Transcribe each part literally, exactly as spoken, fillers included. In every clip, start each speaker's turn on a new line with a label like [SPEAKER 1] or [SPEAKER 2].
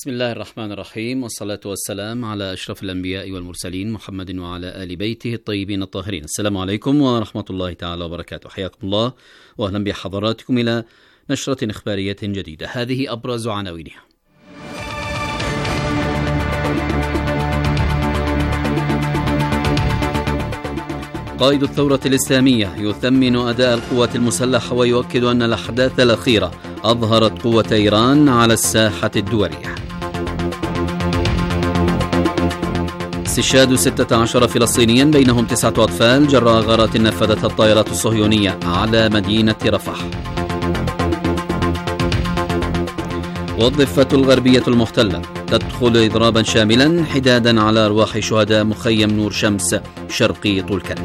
[SPEAKER 1] بسم الله الرحمن الرحيم، والصلاة والسلام على أشرف الأنبياء والمرسلين محمد وعلى آل بيته الطيبين الطاهرين. السلام عليكم ورحمة الله تعالى وبركاته. حياكم الله وأهلا بحضراتكم إلى نشرة إخبارية جديدة. هذه أبرز عناوينها. قائد الثورة الإسلامية يثمن أداء القوات المسلحة ويؤكد أن الأحداث الأخيرة أظهرت قوة إيران على الساحة الدولية. استشهاد ستة عشر فلسطينيا بينهم تسعة أطفال جراء غارات نفذتها الطائرات الصهيونية على مدينة رفح. والضفة الغربية المحتلة تدخل إضرابا شاملا حدادا على أرواح شهداء مخيم نور شمس شرقي طول كرم.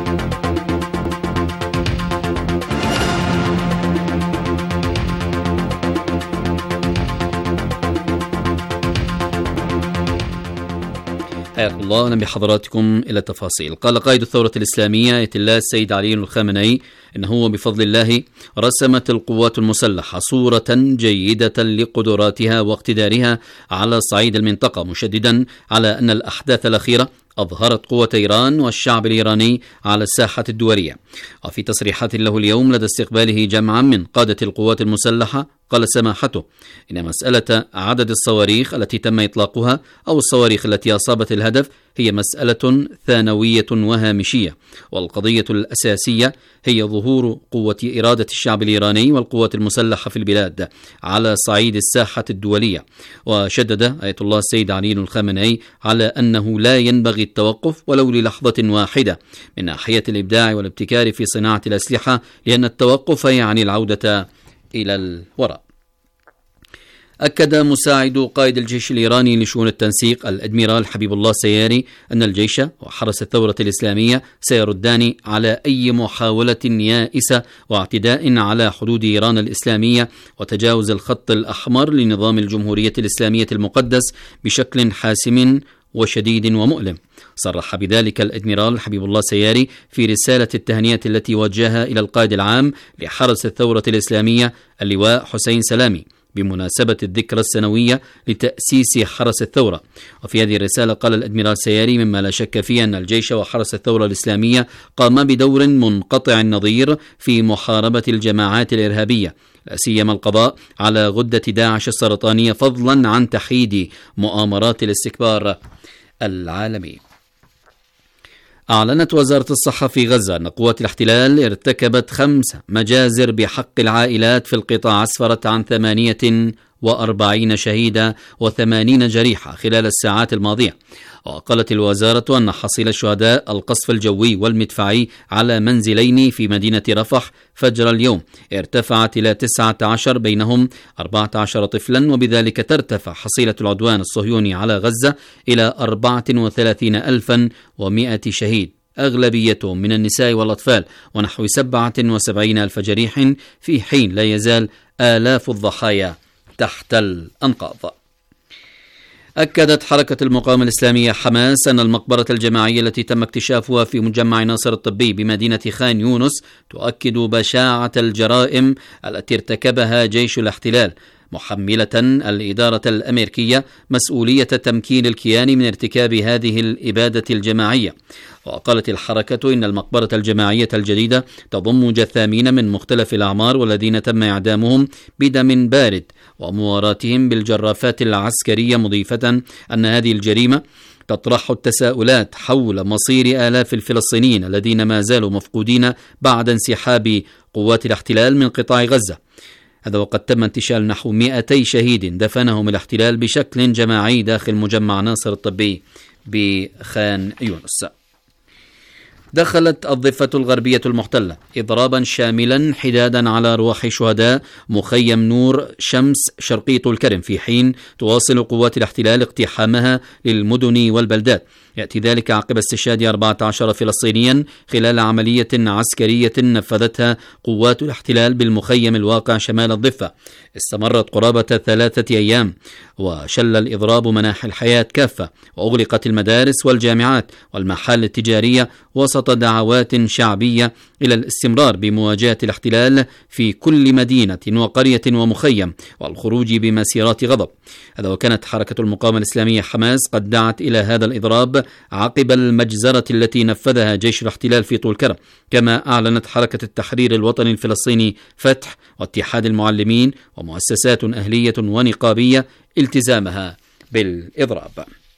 [SPEAKER 1] حياكم الله، أهلا بحضراتكم إلى التفاصيل. قال قائد الثورة الإسلامية آية الله السيد علي الخامنئي إنه بفضل الله رسمت القوات المسلحة صورة جيدة لقدراتها واقتدارها على صعيد المنطقة، مشددا على أن الأحداث الأخيرة أظهرت قوة إيران والشعب الإيراني على الساحة الدولية. وفي تصريحات له اليوم لدى استقباله جمعا من قادة القوات المسلحة قال سماحته إن مسألة عدد الصواريخ التي تم إطلاقها أو الصواريخ التي أصابت الهدف هي مسألة ثانوية وهامشية، والقضية الأساسية هي ظهور قوة إرادة الشعب الإيراني والقوات المسلحة في البلاد على صعيد الساحة الدولية. وشدد آية الله السيد علي الخامنئي على أنه لا ينبغي التوقف ولو للحظة واحدة من ناحية الإبداع والابتكار في صناعة الأسلحة، لأن التوقف يعني العودة إلى الوراء. أكد مساعد قائد الجيش الإيراني لشؤون التنسيق الأدميرال حبيب الله سياري أن الجيش وحرس الثورة الإسلامية سيردان على أي محاولة يائسة واعتداء على حدود إيران الإسلامية وتجاوز الخط الأحمر لنظام الجمهورية الإسلامية المقدس بشكل حاسم وشديد ومؤلم. صرح بذلك الأدميرال حبيب الله سياري في رسالة التهنئة التي وجهها إلى القائد العام لحرس الثورة الإسلامية اللواء حسين سلامي بمناسبة الذكرى السنوية لتأسيس حرس الثورة. وفي هذه الرسالة قال الأدميرال سياري مما لا شك فيه أن الجيش وحرس الثورة الإسلامية قام بدور منقطع النظير في محاربة الجماعات الإرهابية، لا سيما القضاء على غدة داعش السرطانية، فضلا عن تحييد مؤامرات الاستكبار العالمي. أعلنت وزارة الصحة في غزة أن قوات الاحتلال ارتكبت خمس مجازر بحق العائلات في القطاع، أسفرت عن ثمانية وأربعين شهيدا وثمانين جريحة خلال الساعات الماضية. وقالت الوزارة أن حصيل الشهداء القصف الجوي والمدفعي على منزلين في مدينة رفح فجر اليوم ارتفعت إلى تسعة عشر، بينهم أربعة عشر طفلا، وبذلك ترتفع حصيلة العدوان الصهيوني على غزة إلى أربعة وثلاثين ألفا ومئة شهيد، أغلبيتهم من النساء والأطفال، ونحو سبعة وسبعين ألف جريح، في حين لا يزال آلاف الضحايا تحت الأنقاض. أكدت حركة المقاومة الإسلامية حماس أن المقبرة الجماعية التي تم اكتشافها في مجمع ناصر الطبي بمدينة خان يونس تؤكد بشاعة الجرائم التي ارتكبها جيش الاحتلال، محملة الإدارة الأمريكية مسؤولية تمكين الكيان من ارتكاب هذه الإبادة الجماعية. وقالت الحركة إن المقبرة الجماعية الجديدة تضم جثامين من مختلف الأعمار والذين تم إعدامهم بدم بارد ومواراتهم بالجرافات العسكرية، مضيفة أن هذه الجريمة تطرح التساؤلات حول مصير آلاف الفلسطينيين الذين ما زالوا مفقودين بعد انسحاب قوات الاحتلال من قطاع غزة. هذا وقد تم انتشال نحو مئتي شهيد دفنهم الاحتلال بشكل جماعي داخل مجمع ناصر الطبي بخان يونس. دخلت الضفة الغربية المحتلة إضرابا شاملا حدادا على أرواح شهداء مخيم نور شمس شرقي طول كرم، في حين تواصل قوات الاحتلال اقتحامها للمدن والبلدات. يأتي ذلك عقب استشهاد أربعة عشر فلسطينيا خلال عملية عسكرية نفذتها قوات الاحتلال بالمخيم الواقع شمال الضفة، استمرت قرابة ثلاثة أيام، وشل الإضراب مناحي الحياة كافة، وأغلقت المدارس والجامعات والمحال التجارية وسط دعوات شعبية إلى الاستمرار بمواجهة الاحتلال في كل مدينة وقرية ومخيم، والخروج بمسيرات غضب. هذا وكانت حركة المقاومة الإسلامية حماس قد دعت إلى هذا الإضراب عقب المجزرة التي نفذها جيش الاحتلال في طول كرم. كما أعلنت حركة التحرير الوطني الفلسطيني فتح واتحاد المعلمين ومؤسسات أهلية ونقابية التزامها بالإضراب.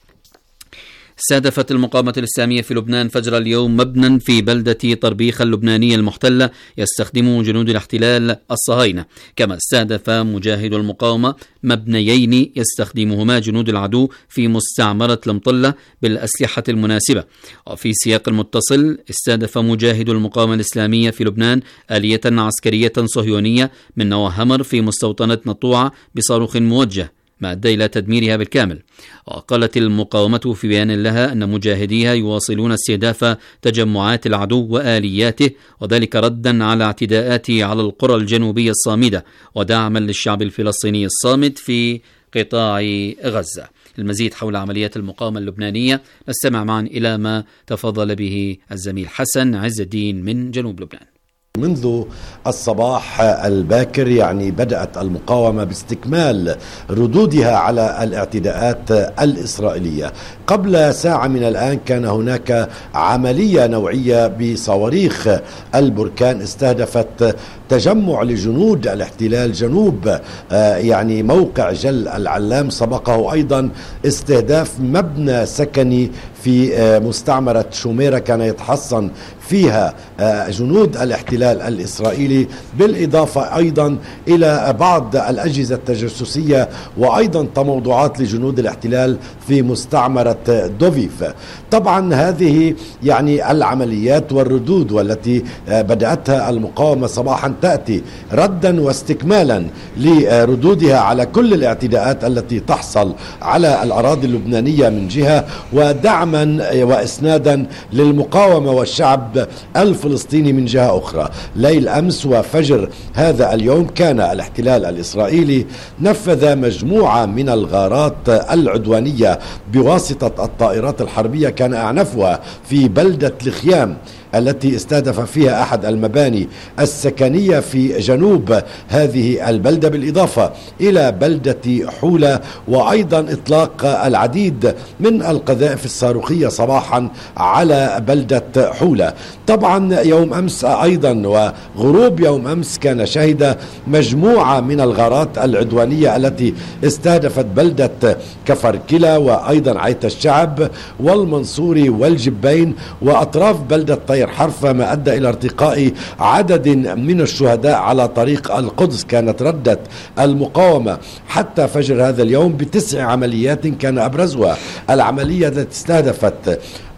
[SPEAKER 1] استهدفت المقاومة الإسلامية في لبنان فجر اليوم مبنى في بلدة طربيخ اللبنانية المحتلة يستخدمه جنود الاحتلال الصهاينة. كما استهدف مجاهد المقاومة مبنيين يستخدمهما جنود العدو في مستعمرة المطلة بالأسلحة المناسبة. وفي سياق المتصل استهدف مجاهد المقاومة الإسلامية في لبنان آلية عسكرية صهيونية من نوع همر في مستوطنة نطوعة بصاروخ موجه، ما أدى إلى تدميرها بالكامل. وقالت المقاومة في بيان لها أن مجاهديها يواصلون استهداف تجمعات العدو وآلياته، وذلك ردا على اعتداءاته على القرى الجنوبية الصامدة ودعما للشعب الفلسطيني الصامد في قطاع غزة. المزيد حول عمليات المقاومة اللبنانية نستمع معا إلى ما تفضل به الزميل حسن عز الدين من جنوب لبنان.
[SPEAKER 2] منذ الصباح الباكر يعني بدأت المقاومة باستكمال ردودها على الاعتداءات الإسرائيلية. قبل ساعة من الآن كان هناك عملية نوعية بصواريخ البركان استهدفت تجمع لجنود الاحتلال جنوب يعني موقع جل العلام. سبقه أيضا استهداف مبنى سكني في مستعمرة شوميرة كان يتحصن فيها جنود الاحتلال الإسرائيلي، بالإضافة أيضا إلى بعض الأجهزة التجسسية وأيضا تموضعات لجنود الاحتلال في مستعمرة دوفيف. طبعا هذه يعني العمليات والردود والتي بدأتها المقاومة صباحا تأتي ردا واستكمالا لردودها على كل الاعتداءات التي تحصل على الأراضي اللبنانية من جهة، ودعما وإسنادا للمقاومة والشعب الفلسطيني من جهة أخرى. ليل أمس وفجر هذا اليوم كان الاحتلال الإسرائيلي نفذ مجموعة من الغارات العدوانية بواسطة الطائرات الحربية كان أعنفها في بلدة الخيام التي استهدف فيها أحد المباني السكنية في جنوب هذه البلدة، بالإضافة إلى بلدة حولة، وأيضا إطلاق العديد من القذائف الصاروخية صباحا على بلدة حولة. طبعا يوم أمس أيضا وغروب يوم أمس كان شهد مجموعة من الغارات العدوانية التي استهدفت بلدة كفركلة وأيضا عيت الشعب والمنصوري والجبين وأطراف بلدة طير حرفة، ما أدى إلى ارتقاء عدد من الشهداء على طريق القدس. كانت ردت المقاومة حتى فجر هذا اليوم بتسع عمليات كان أبرزها العملية التي استهدفت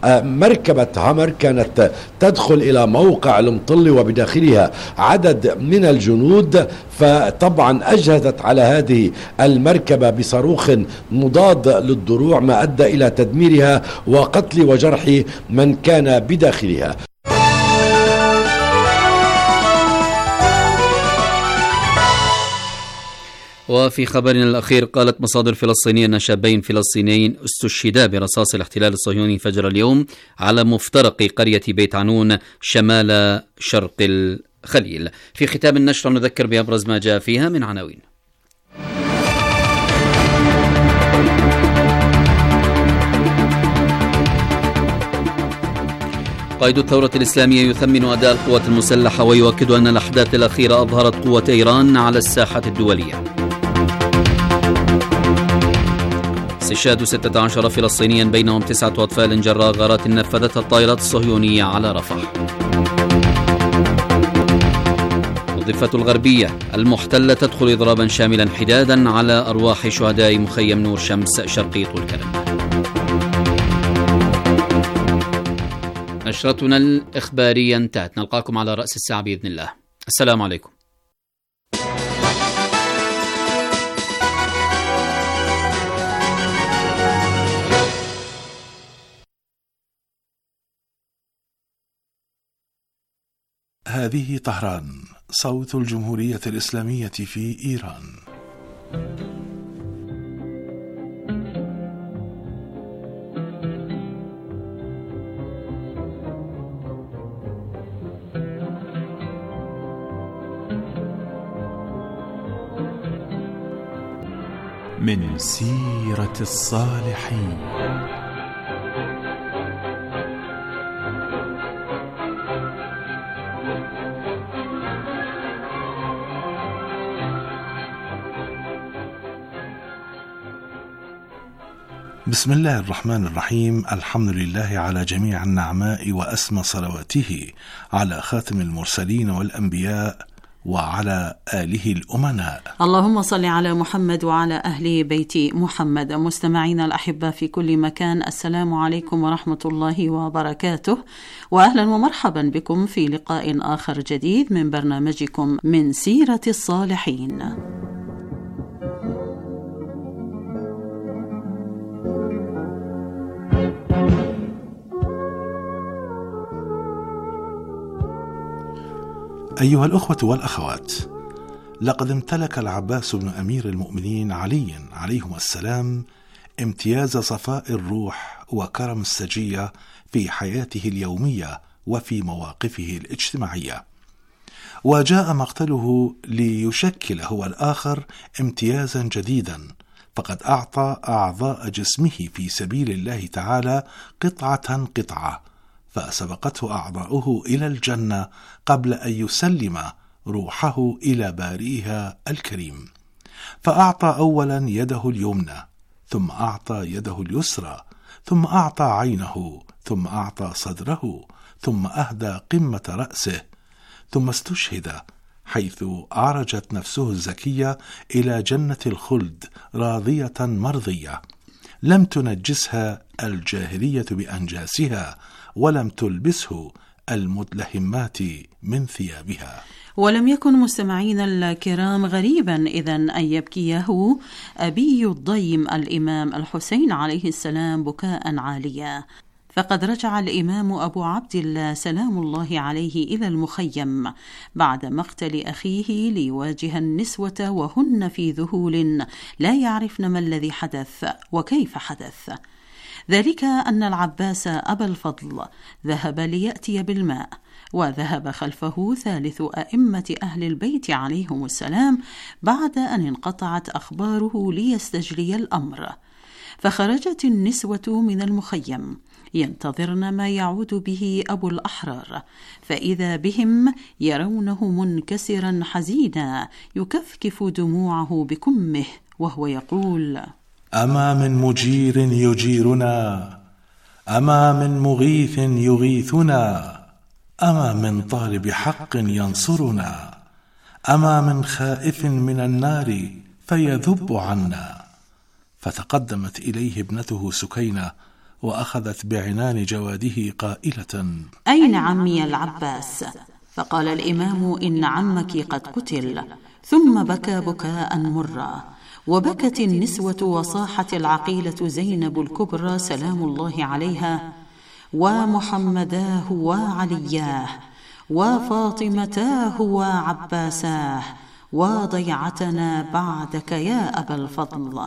[SPEAKER 2] مركبة همر كانت تدخل إلى موقع المطل وبداخلها عدد من الجنود، فطبعا أجهزت على هذه المركبة بصاروخ مضاد للدروع ما أدى إلى تدميرها وقتل وجرح من كان بداخلها.
[SPEAKER 1] وفي خبرنا الأخير قالت مصادر فلسطينية أن شابين فلسطينيين استشهدا برصاص الاحتلال الصهيوني فجر اليوم على مفترق قرية بيت عنون شمال شرق الخليل. في ختام النشرة نذكر بأبرز ما جاء فيها من عناوين. قائد الثورة الإسلامية يثمن أداء القوات المسلحة ويؤكد أن الأحداث الأخيرة أظهرت قوة إيران على الساحة الدولية. استشهاد ستة عشر فلسطينيا بينهم تسعة أطفال جراء غارات نفذتها الطائرات الصهيونية على رفح. الضفة الغربية المحتلة تدخل إضرابا شاملا حدادا على أرواح شهداء مخيم نور شمس شرقي طول كرم. نشرتنا الإخبارية انتهت، نلقاكم على رأس الساعة بإذن الله. السلام عليكم.
[SPEAKER 3] هذه طهران، صوت الجمهورية الإسلامية في إيران.
[SPEAKER 4] من سيرة الصالحين.
[SPEAKER 3] بسم الله الرحمن الرحيم. الحمد لله على جميع النعماء وأسمى صلواته على خاتم المرسلين والأنبياء وعلى آله الأمناء.
[SPEAKER 5] اللهم صل على محمد وعلى أهل بيت محمد. مستمعينا الأحبة في كل مكان، السلام عليكم ورحمة الله وبركاته، وأهلا ومرحبا بكم في لقاء آخر جديد من برنامجكم من سيرة الصالحين.
[SPEAKER 3] أيها الأخوة والأخوات، لقد امتلك العباس بن أمير المؤمنين علي عليهما السلام امتياز صفاء الروح وكرم السجية في حياته اليومية وفي مواقفه الاجتماعية، وجاء مقتله ليشكل هو الآخر امتيازا جديدا، فقد أعطى أعضاء جسمه في سبيل الله تعالى قطعة قطعة، فسبقته أعضاؤه إلى الجنة قبل أن يسلم روحه إلى بارئها الكريم. فأعطى أولا يده اليمنى، ثم أعطى يده اليسرى، ثم أعطى عينه، ثم أعطى صدره، ثم أهدى قمة رأسه، ثم استشهد، حيث عرجت نفسه الزكية إلى جنة الخلد راضية مرضية، لم تنجسها الجاهلية بأنجاسها، ولم تلبسه المدلهمات من ثيابها.
[SPEAKER 5] ولم يكن مستمعين الكرام غريبا إذن أن يبكيه أبي الضيم الإمام الحسين عليه السلام بكاء عاليا، فقد رجع الإمام أبو عبد الله سلام الله عليه إلى المخيم بعد مقتل أخيه ليواجه النسوة وهن في ذهول لا يعرفن ما الذي حدث وكيف حدث. ذلك أن العباس أبا الفضل ذهب ليأتي بالماء، وذهب خلفه ثالث أئمة أهل البيت عليهم السلام بعد أن انقطعت أخباره ليستجري الأمر. فخرجت النسوة من المخيم ينتظرن ما يعود به أبو الأحرار، فإذا بهم يرونه منكسرا حزينا يكفكف دموعه بكمه وهو يقول:
[SPEAKER 3] أما من مجير يجيرنا، أما من مغيث يغيثنا، أما من طالب حق ينصرنا، أما من خائف من النار فيذب عنا. فتقدمت إليه ابنته سكينة وأخذت بعنان جواده قائلة:
[SPEAKER 5] أين عمي العباس؟ فقال الإمام: إن عمك قد قتل. ثم بكى بكاء مرا، وبكت النسوة وصاحت العقيلة زينب الكبرى سلام الله عليها: ومحمداه وعلياه وفاطمتاه وعباساه وضيعتنا بعدك يا أبا الفضل.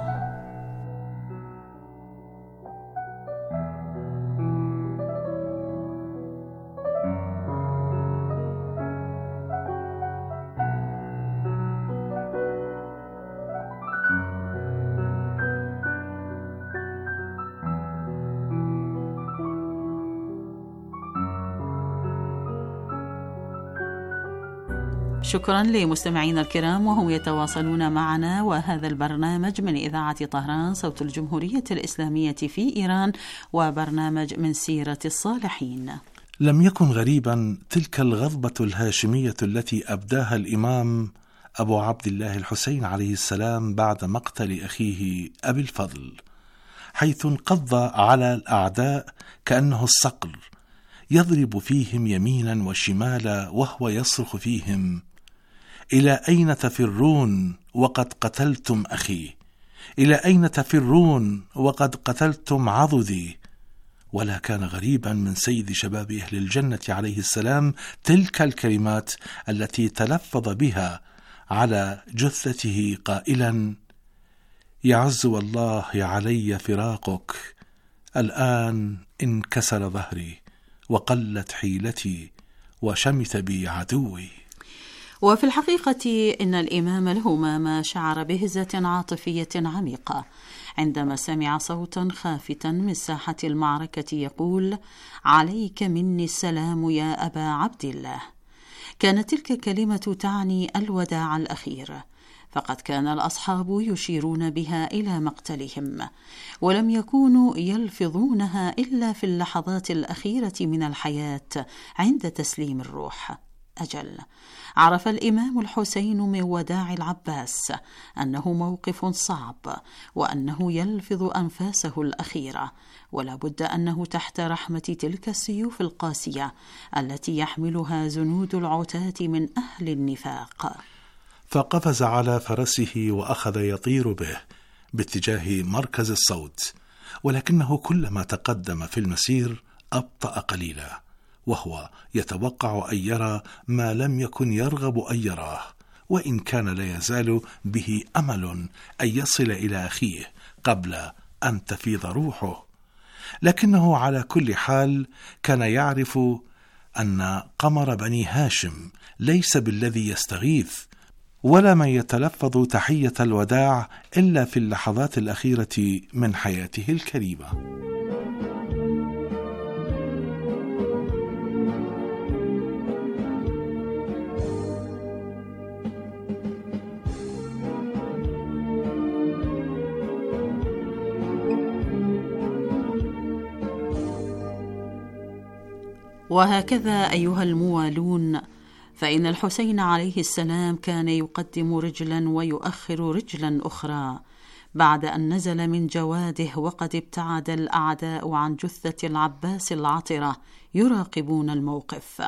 [SPEAKER 5] شكرا لمستمعينا الكرام وهم يتواصلون معنا، وهذا البرنامج من إذاعة طهران صوت الجمهورية الإسلامية في إيران، وبرنامج من سيرة الصالحين.
[SPEAKER 3] لم يكن غريبا تلك الغضبة الهاشمية التي أبداها الإمام أبو عبد الله الحسين عليه السلام بعد مقتل أخيه أبي الفضل، حيث انقض على الأعداء كأنه الصقر، يضرب فيهم يمينا وشمالا وهو يصرخ فيهم: إلى أين تفرون وقد قتلتم أخي؟ إلى أين تفرون وقد قتلتم عضدي؟ ولا كان غريبا من سيد شباب أهل الجنة عليه السلام تلك الكلمات التي تلفظ بها على جثته قائلا: يعز والله علي فراقك، الآن انكسر ظهري وقلت حيلتي وشمت بي عدوي.
[SPEAKER 5] وفي الحقيقة إن الإمام الهمام شعر بهزة عاطفية عميقة عندما سمع صوتا خافتا من ساحة المعركة يقول: عليك مني السلام يا أبا عبد الله. كانت تلك الكلمة تعني الوداع الأخير، فقد كان الأصحاب يشيرون بها إلى مقتلهم، ولم يكونوا يلفظونها إلا في اللحظات الأخيرة من الحياة عند تسليم الروح. أجل، عرف الإمام الحسين من وداع العباس أنه موقف صعب، وأنه يلفظ أنفاسه الأخيرة، ولا بد أنه تحت رحمة تلك السيوف القاسية التي يحملها زنود العتاة من أهل النفاق.
[SPEAKER 3] فقفز على فرسه وأخذ يطير به باتجاه مركز الصوت، ولكنه كلما تقدم في المسير أبطأ قليلا، وهو يتوقع أن يرى ما لم يكن يرغب أن يراه، وإن كان لا يزال به أمل أن يصل إلى أخيه قبل أن تفيض روحه. لكنه على كل حال كان يعرف أن قمر بني هاشم ليس بالذي يستغيث، ولا من يتلفظ تحية الوداع إلا في اللحظات الأخيرة من حياته الكريمة.
[SPEAKER 5] وهكذا أيها الموالون، فإن الحسين عليه السلام كان يقدم رجلا ويؤخر رجلا أخرى بعد أن نزل من جواده، وقد ابتعد الأعداء عن جثة العباس العطرة يراقبون الموقف.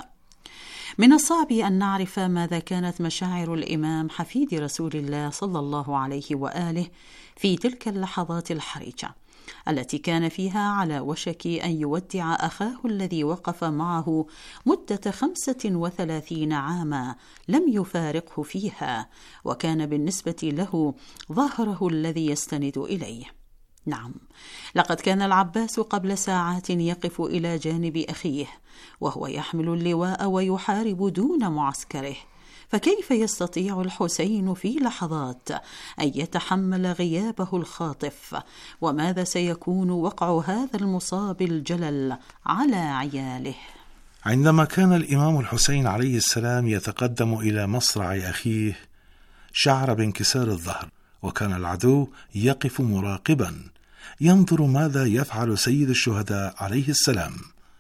[SPEAKER 5] من الصعب أن نعرف ماذا كانت مشاعر الإمام حفيد رسول الله صلى الله عليه وآله في تلك اللحظات الحرجة التي كان فيها على وشك أن يودع أخاه الذي وقف معه مدة خمسة وثلاثين عاما لم يفارقه فيها، وكان بالنسبة له ظهره الذي يستند إليه. نعم، لقد كان العباس قبل ساعات يقف إلى جانب أخيه وهو يحمل اللواء ويحارب دون معسكره، فكيف يستطيع الحسين في لحظات أن يتحمل غيابه الخاطف؟ وماذا سيكون وقع هذا المصاب الجلل على عياله؟
[SPEAKER 3] عندما كان الإمام الحسين عليه السلام يتقدم إلى مصرع أخيه شعر بانكسار الظهر، وكان العدو يقف مراقبا ينظر ماذا يفعل سيد الشهداء عليه السلام،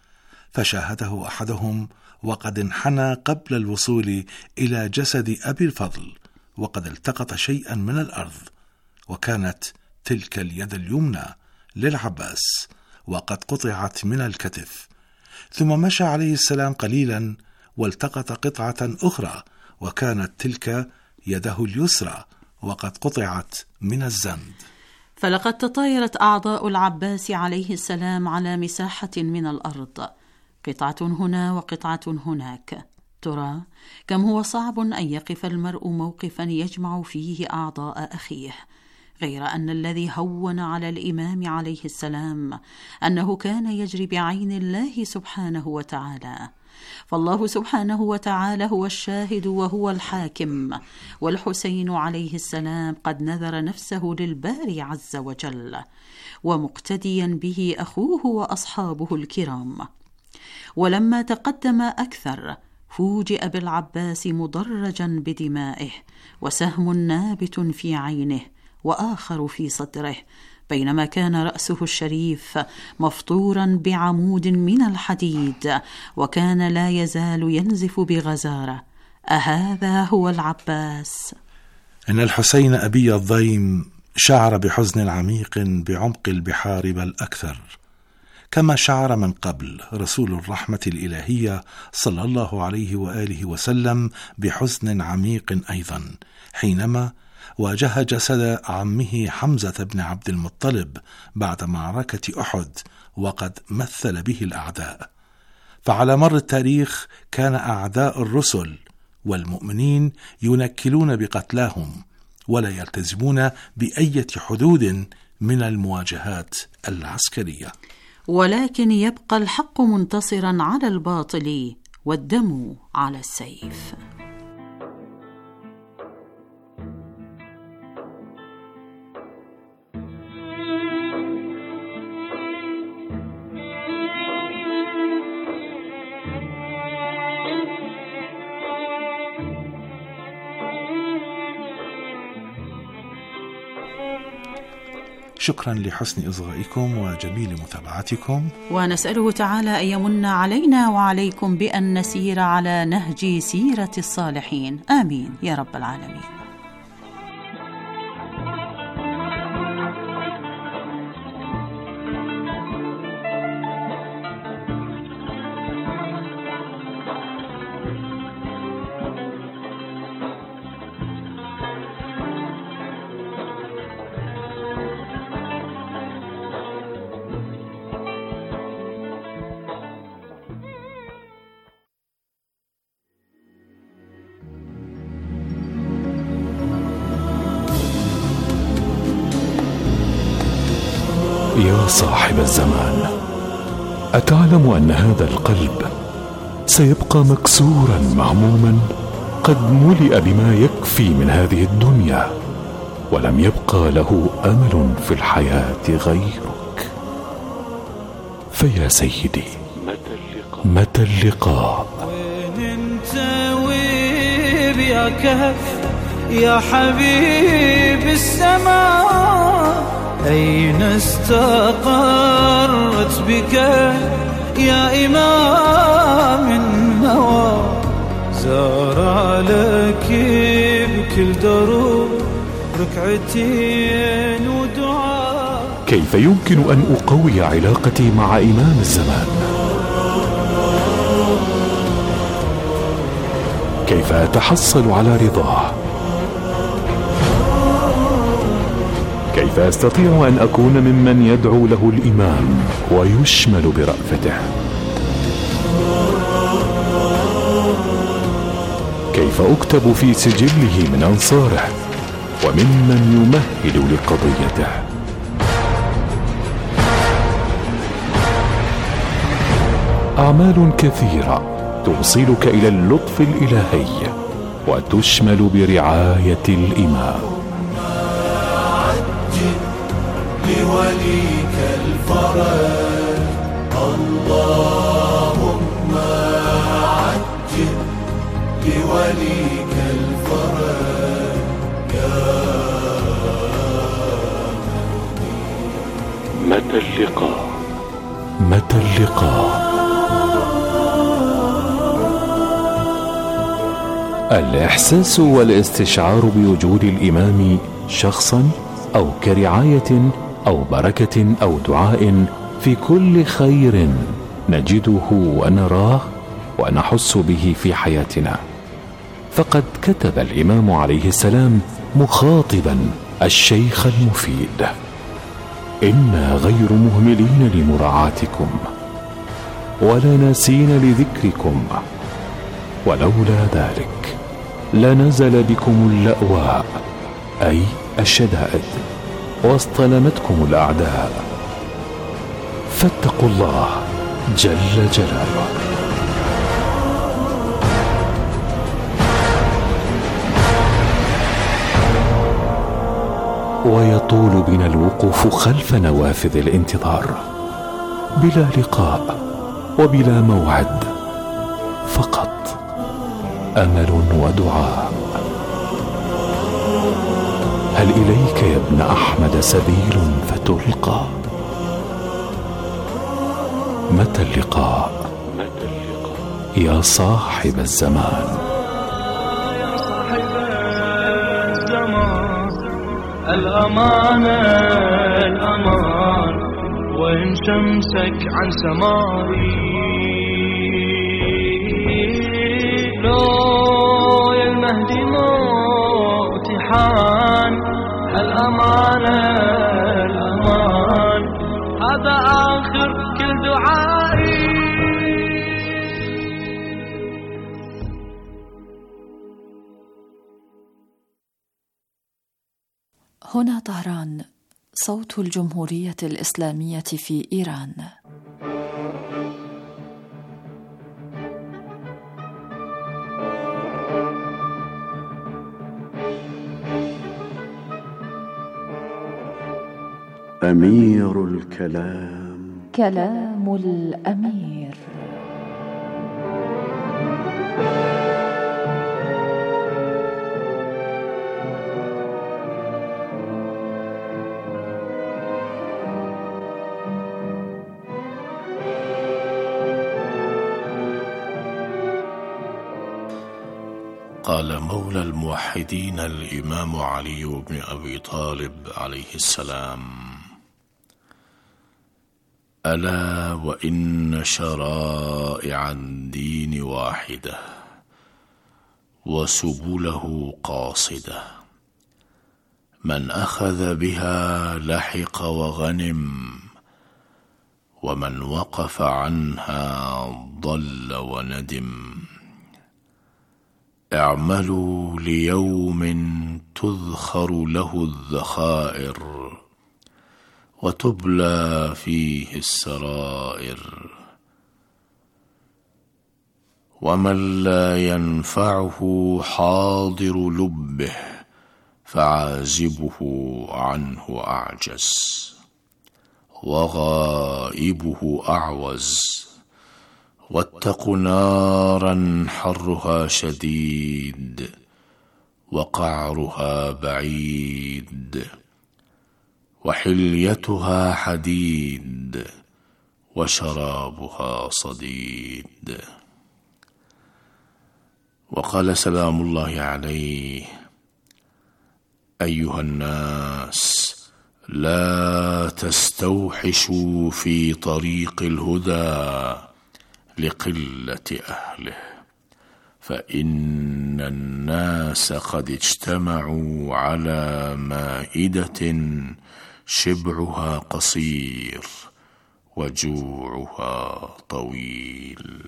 [SPEAKER 3] فشاهده أحدهم وقد انحنى قبل الوصول إلى جسد أبي الفضل، وقد التقط شيئا من الأرض، وكانت تلك اليد اليمنى للعباس وقد قطعت من الكتف. ثم مشى عليه السلام قليلا والتقط قطعة أخرى، وكانت تلك يده اليسرى وقد قطعت من الزند.
[SPEAKER 5] فلقد تطايرت أعضاء العباس عليه السلام على مساحة من الأرض، قطعة هنا وقطعة هناك. ترى كم هو صعب أن يقف المرء موقفا يجمع فيه أعضاء أخيه، غير أن الذي هون على الإمام عليه السلام أنه كان يجري بعين الله سبحانه وتعالى، فالله سبحانه وتعالى هو الشاهد وهو الحاكم، والحسين عليه السلام قد نذر نفسه للباري عز وجل، ومقتديا به أخوه وأصحابه الكرام. ولما تقدم أكثر فوجئ بالعباس مدرجا بدمائه، وسهم نابت في عينه وآخر في صدره، بينما كان رأسه الشريف مفطورا بعمود من الحديد، وكان لا يزال ينزف بغزارة. أهذا هو العباس؟
[SPEAKER 3] إن الحسين أبي الضيم شعر بحزن عميق بعمق البحار بل أكثر، كما شعر من قبل رسول الرحمة الإلهية صلى الله عليه وآله وسلم بحزن عميق أيضا حينما واجه جسد عمه حمزة بن عبد المطلب بعد معركة أحد وقد مثل به الأعداء. فعلى مر التاريخ كان أعداء الرسل والمؤمنين ينكلون بقتلاهم ولا يلتزمون بأية حدود من المواجهات العسكرية،
[SPEAKER 5] ولكن يبقى الحق منتصرا على الباطل والدم على السيف.
[SPEAKER 3] شكرا لحسن إصغائكم وجميل متابعتكم،
[SPEAKER 5] ونسأله تعالى أن يمن علينا وعليكم بأن نسير على نهج سيرة الصالحين، آمين يا رب العالمين.
[SPEAKER 6] يا صاحب الزمان، أتعلم أن هذا القلب سيبقى مكسورا مهموما قد ملئ بما يكفي من هذه الدنيا، ولم يبقى له أمل في الحياة غيرك. فيا سيدي، متى اللقاء؟
[SPEAKER 7] وين انت ويب يا كهف يا حبيب السماء، أين استقرت بك يا إمام النوى، زار لك بكل دروب ركعتين ودعاء.
[SPEAKER 6] كيف يمكن أن أقوي علاقتي مع إمام الزمان؟ كيف أتحصل على رضاه؟ كيف أستطيع أن أكون ممن يدعو له الإمام ويشمل برأفته؟ كيف أكتب في سجله من أنصاره وممن يمهد لقضيته؟ أعمال كثيرة توصلك إلى اللطف الإلهي وتشمل برعاية الإمام.
[SPEAKER 8] لوليك الفرج اللهم عجل لوليك الفرج يا
[SPEAKER 6] متى اللقاء؟ متى اللقاء؟ الإحساس والاستشعار بوجود الإمام شخصا أو كرعاية أو بركة أو دعاء في كل خير نجده ونراه ونحس به في حياتنا. فقد كتب الإمام عليه السلام مخاطبا الشيخ المفيد: إنا غير مهملين لمراعاتكم ولا ناسين لذكركم، ولولا ذلك لنزل بكم اللأواء أي الشدائد واصطلمتكم الأعداء، فاتقوا الله جل جلاله. ويطول بنا الوقوف خلف نوافذ الانتظار بلا لقاء وبلا موعد، فقط أمل ودعاء. هل إليك يا ابن أحمد سبيل فتلقى؟ متى اللقاء يا صاحب الزمان؟
[SPEAKER 7] يا صاحب الزمان، الأمان الأمان، وإن شمسك عن سماري لو يا المهدي موتحان. الأمان الأمان، هذا آخر
[SPEAKER 9] هنا طهران، صوت الجمهورية الإسلامية في إيران.
[SPEAKER 10] أمير الكلام،
[SPEAKER 9] كلام الأمير.
[SPEAKER 11] قال مولى الموحدين الإمام علي بن أبي طالب عليه السلام: ألا وإن شرائع الدين واحدة وسبله قاصدة، من أخذ بها لحق وغنم، ومن وقف عنها ضل وندم. اعملوا ليوم تذخر له الذخائر، وتبلى فيه السرائر، ومن لا ينفعه حاضر لبه فعازبه عنه أعجز، وغائبه أعوز. واتقوا نارا حرها شديد وقعرها بعيد، وحليتها حديد وشرابها صديد. وقال سلام الله عليه: أيها الناس، لا تستوحشوا في طريق الهدى لقلة أهله، فإن الناس قد اجتمعوا على مائدة شبعها قصير وجوعها طويل.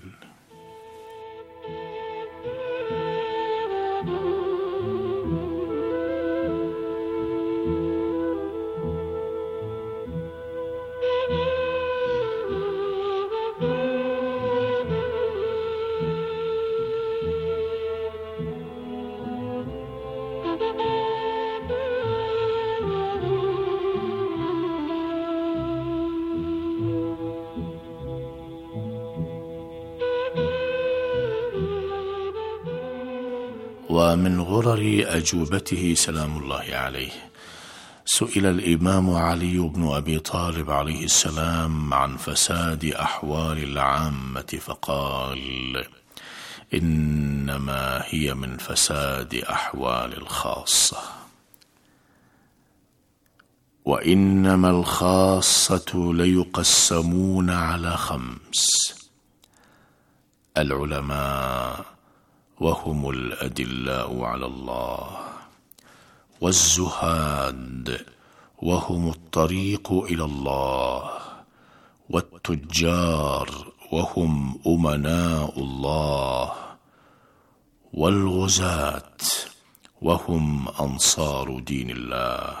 [SPEAKER 11] ومن غرر أجوبته سلام الله عليه، سئل الإمام علي بن أبي طالب عليه السلام عن فساد أحوال العامة فقال: إنما هي من فساد أحوال الخاصة، وإنما الخاصة ليقسمون على خمس: العلماء وهم الأدلاء على الله، والزهاد وهم الطريق إلى الله، والتجار وهم أمناء الله، والغزاة وهم أنصار دين الله،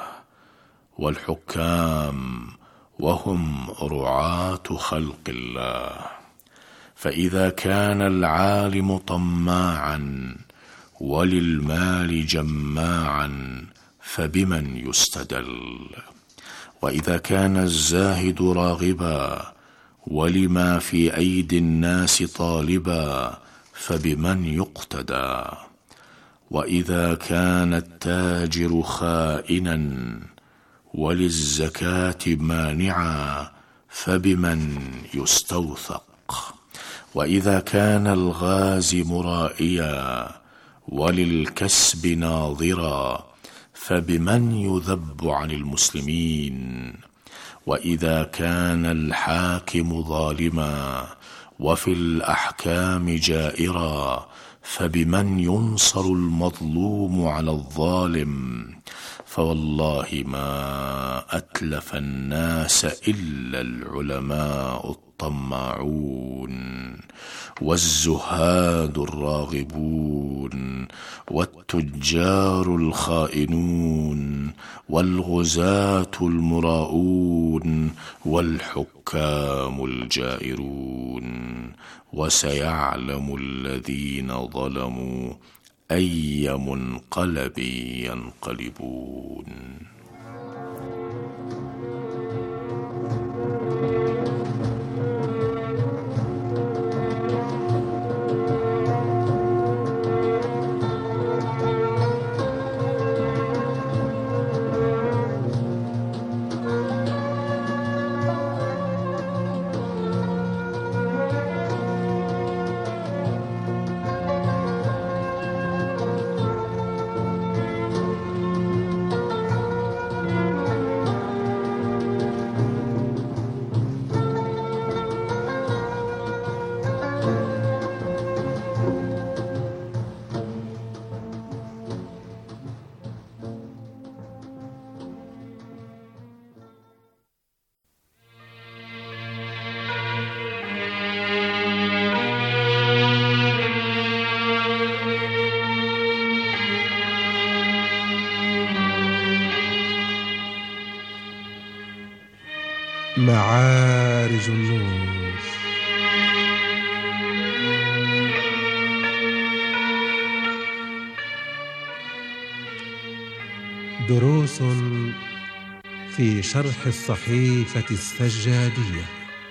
[SPEAKER 11] والحكام وهم رعاة خلق الله. فإذا كان العالم طماعا وللمال جماعا فبمن يستدل؟ وإذا كان الزاهد راغبا ولما في أيدي الناس طالبا فبمن يقتدى؟ وإذا كان التاجر خائنا وللزكاة مانعا فبمن يستوثق؟ وإذا كان الغازي مرائيا وللكسب ناظرا فبمن يذب عن المسلمين؟ وإذا كان الحاكم ظالما وفي الأحكام جائرا فبمن ينصر المظلوم على الظالم؟ فوالله ما أتلف الناس إلا العلماء الطماعون، والزهاد الراغبون والتجار الخائنون والغزاة المراؤون والحكام الجائرون، وسيعلم الذين ظلموا أي منقلب ينقلبون.
[SPEAKER 12] معارج النور. دروس في شرح الصحيفة السجادية.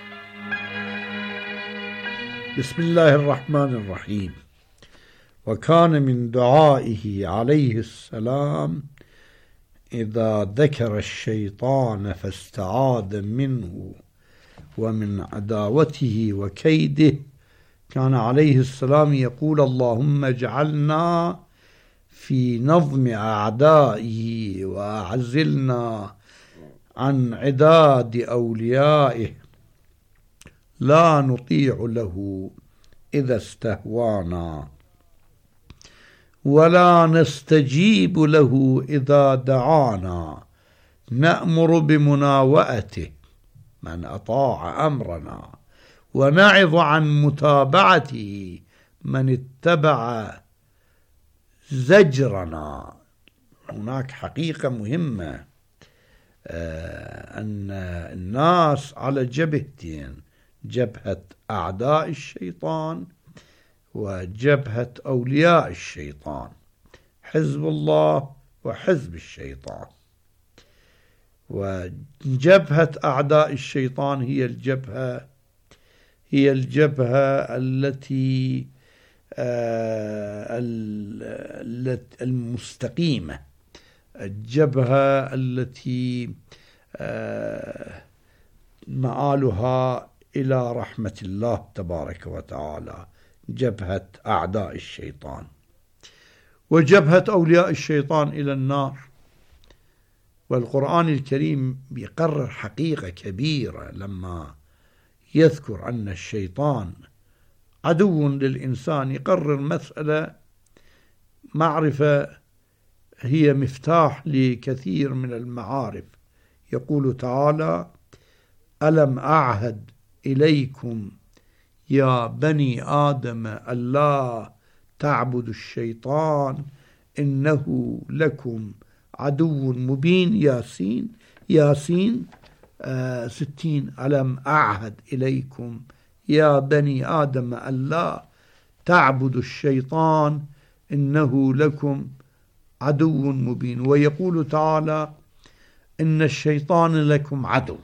[SPEAKER 13] بسم الله الرحمن الرحيم. وكان من دعائه عليه السلام إذا ذكر الشيطان فاستعاذ منه ومن عداوته وكيده، كان عليه السلام يقول: اللهم اجعلنا في نظم أعدائه وأعزلنا عن عداد أوليائه، لا نطيع له إذا استهوانا ولا نستجيب له إذا دعانا، نأمر بمناوئته من أطاع أمرنا ونعظ عن متابعته من اتبع زجرنا. هناك حقيقة مهمة، أن الناس على جبهتين: جبهة أعداء الشيطان وجبهة أولياء الشيطان، حزب الله وحزب الشيطان. وجبهة أعداء الشيطان هي الجبهة هي الجبهة التي المستقيمة، الجبهة التي مآلها إلى رحمة الله تبارك وتعالى، جبهة أعداء الشيطان. وجبهة أولياء الشيطان إلى النار. والقرآن الكريم يقرر حقيقة كبيرة لما يذكر أن الشيطان عدو للإنسان، يقرر مسألة معرفة هي مفتاح لكثير من المعارف. يقول تعالى: ألم أعهد إليكم يا بني آدم ألا تعبدوا الشيطان إنه لكم عدو مبين. ياسين ياسين آه ستين. ألم أعهد إليكم يا بني آدم ألا تعبدوا الشيطان إنه لكم عدو مبين. ويقول تعالى: إن الشيطان لكم عدو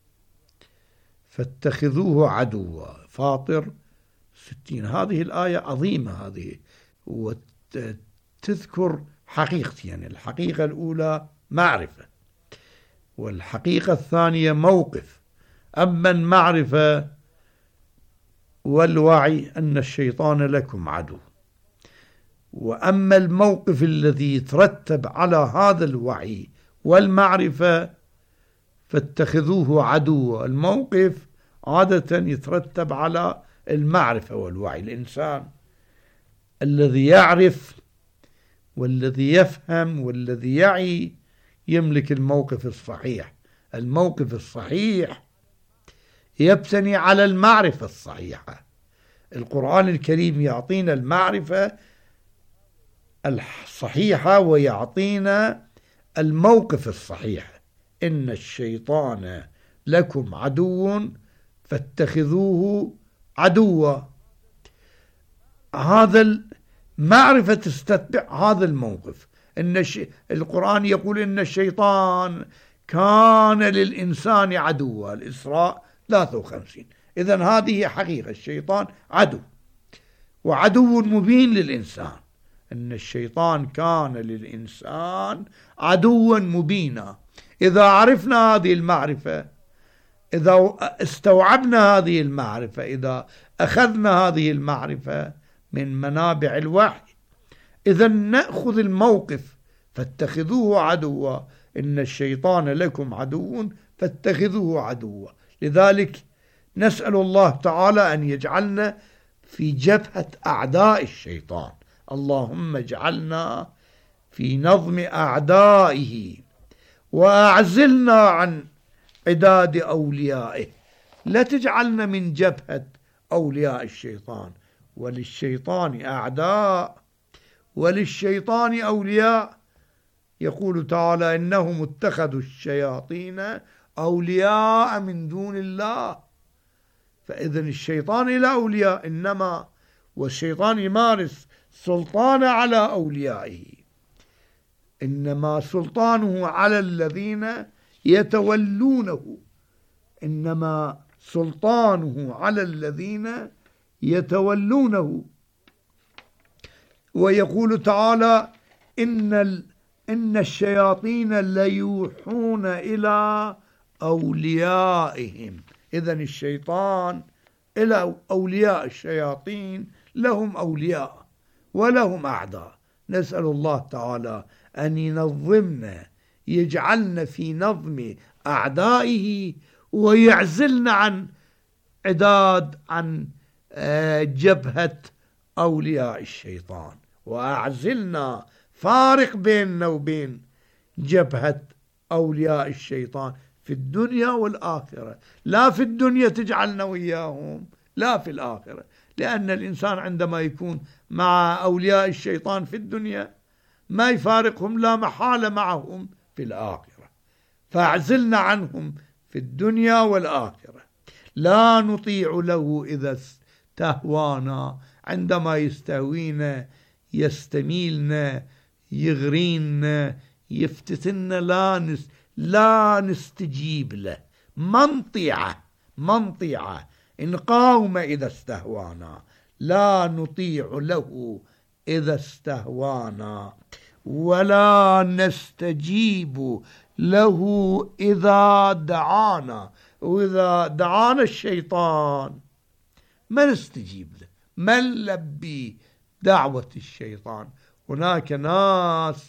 [SPEAKER 13] فاتخذوه عدوا. فاطر ستين. هذه الآية عظيمة، هذه وتذكر حقيقتين، يعني الحقيقة الأولى معرفة، والحقيقة الثانية موقف. أما المعرفة والوعي أن الشيطان لكم عدو، وأما الموقف الذي يترتب على هذا الوعي والمعرفة فاتخذوه عدوا. الموقف عادة يترتب على المعرفة والوعي. الإنسان الذي يعرف والذي يفهم والذي يعي يملك الموقف الصحيح. الموقف الصحيح يبتني على المعرفة الصحيحة. القرآن الكريم يعطينا المعرفة الصحيحة ويعطينا الموقف الصحيح. إن الشيطان لكم عدو فاتخذوه عدوا. هذا المعرفة تستتبع هذا الموقف. إن الش... القرآن يقول إن الشيطان كان للإنسان عدوا، الإسراء ثلاثة وخمسين. إذن هذه حقيقة، الشيطان عدو وعدو مبين للإنسان. إن الشيطان كان للإنسان عدوا مبينا. إذا عرفنا هذه المعرفة، إذا استوعبنا هذه المعرفة، إذا أخذنا هذه المعرفة من منابع الوحي، إذا نأخذ الموقف فاتخذوه عدوا. إن الشيطان لكم عدو فاتخذوه عدوا. لذلك نسأل الله تعالى أن يجعلنا في جبهة أعداء الشيطان. اللهم اجعلنا في نظم أعدائه وأعزلنا عن عداد أوليائه. لا تجعلنا من جبهة أولياء الشيطان. وللشيطان أعداء وللشيطان أولياء. يقول تعالى إنهم اتخذوا الشياطين أولياء من دون الله. فإذا الشيطان له أولياء، إنما والشيطان يمارس سلطان على أوليائه، إنما سلطانه على الذين يتولونه. إنما سلطانه على الذين يتولونه. ويقول تعالى إن ال إن الشياطين ليوحون إلى أوليائهم. إذن الشيطان إلى أولياء، الشياطين لهم أولياء ولهم أعداء. نسأل الله تعالى أن ينظمنا، يجعلنا في نظم أعدائه ويعزلنا عن عداد عن جبهة أولياء الشيطان، وأعزلنا فارق بيننا وبين جبهة أولياء الشيطان في الدنيا والآخرة. لا في الدنيا تجعلنا وياهم، لا في الآخرة، لأن الإنسان عندما يكون مع أولياء الشيطان في الدنيا ما يفارقهم لا محالة معهم في الآخرة. فاعزلنا عنهم في الدنيا والآخرة. لا نطيع له إذا استهوانا، عندما يستهوينا يستميلنا يغرينا يفتتنا لا نس لا نستجيب له. منطيعة منطيعة إن قاوم إذا استهوانا، لا نطيع له إذا استهوانا، ولا نستجيب له إذا دعانا. وإذا دعانا الشيطان ما نستجيب له، ما نلبي دعوة الشيطان. هناك ناس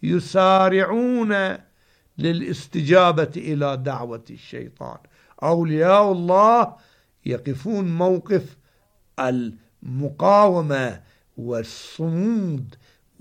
[SPEAKER 13] يسارعون للاستجابة إلى دعوة الشيطان. أولياء الله يقفون موقف المقاومة والصمود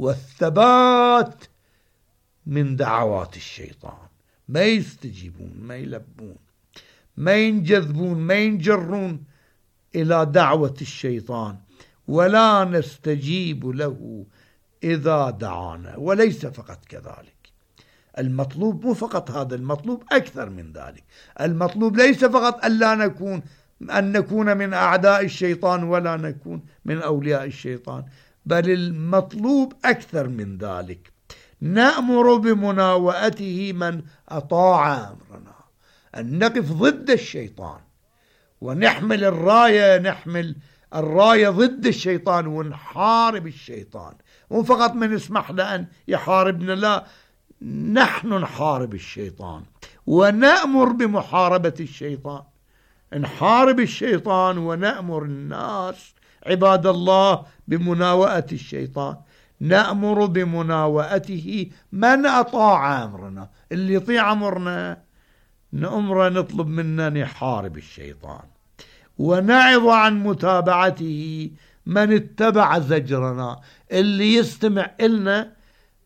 [SPEAKER 13] والثبات من دعوات الشيطان. ما يستجيبون، ما يلبون، ما ينجذبون، ما ينجرون إلى دعوة الشيطان. ولا نستجيب له إذا دعانا. وليس فقط كذلك، المطلوب مو فقط هذا، المطلوب أكثر من ذلك. المطلوب ليس فقط أن لا نكون أن نكون من أعداء الشيطان ولا نكون من أولياء الشيطان، بل المطلوب أكثر من ذلك. نأمر بمناوئته من أطاع أمرنا، أن نقف ضد الشيطان ونحمل الراية، نحمل الراية ضد الشيطان ونحارب الشيطان. مو فقط من نسمح له أن يحاربنا، لا، نحن نحارب الشيطان ونأمر بمحاربة الشيطان. نحارب الشيطان ونأمر الناس عباد الله بمناوئة الشيطان. نأمر بمناوئته من أطاع أمرنا، اللي يطيع أمرنا نأمره نطلب منه نحارب الشيطان. ونعظ عن متابعته من اتبع زجرنا، اللي يستمع إلنا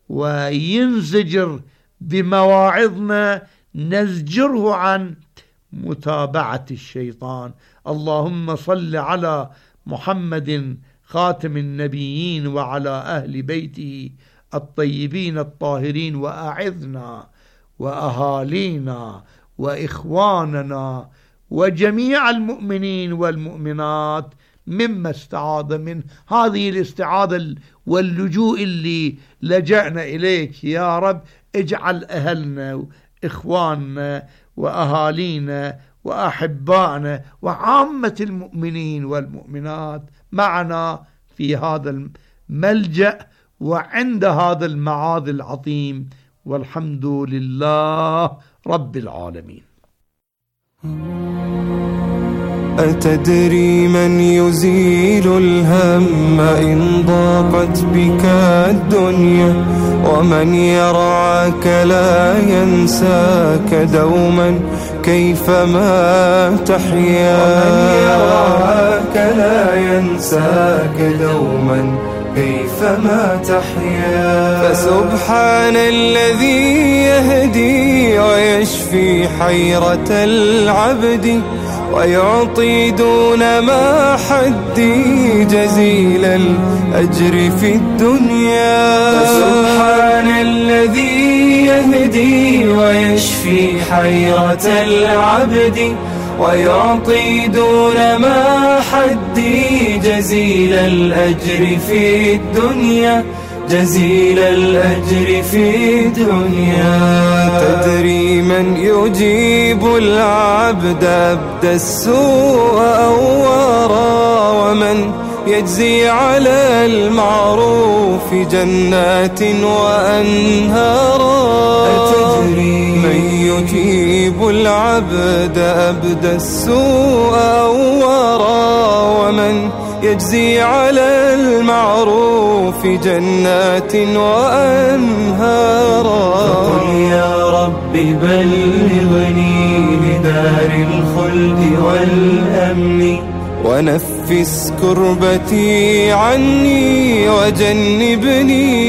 [SPEAKER 13] وينزجر بمواعظنا نزجره عن متابعة الشيطان. اللهم صل على محمد خاتم النبيين وعلى أهل بيته الطيبين الطاهرين، وأعذنا وأهالينا وإخواننا وجميع المؤمنين والمؤمنات مما استعاذ من هذه الاستعاذة واللجوء اللي لجأنا إليك يا رب. اجعل أهلنا وإخواننا وأهالينا وأحبائنا وعامة المؤمنين والمؤمنات معنا في هذا الملجأ وعند هذا المعاذ العظيم، والحمد لله رب العالمين.
[SPEAKER 14] أتدري من يزيل الهم إن ضاقت بك الدنيا، ومن يرعاك لا ينساك دوما كيفما تحيا، ومن يرعاك لا ينساك دوما كيفما تحيا. فسبحان الذي يهدي ويشفي حيرة العبد، ويعطي دون ما حدي جزيل الأجر في الدنيا. فسبحان الذي يهدي ويشفي حيرة العبد، ويعطي دون ما حدي جزيل الأجر في الدنيا، جزيل الأجر في الدنيا. تدري من يجيب العبد أبدى السوء أوارا، ومن يجزي على المعروف جنات وأنهارا. أتدري من يجيب العبد أبدى السوء أوارا، ومن يجزي على المعروف جنات وأنهارا. فقل يا رب بلغني لدار الخلد والأمن، ونفس كربتي عني وجنبني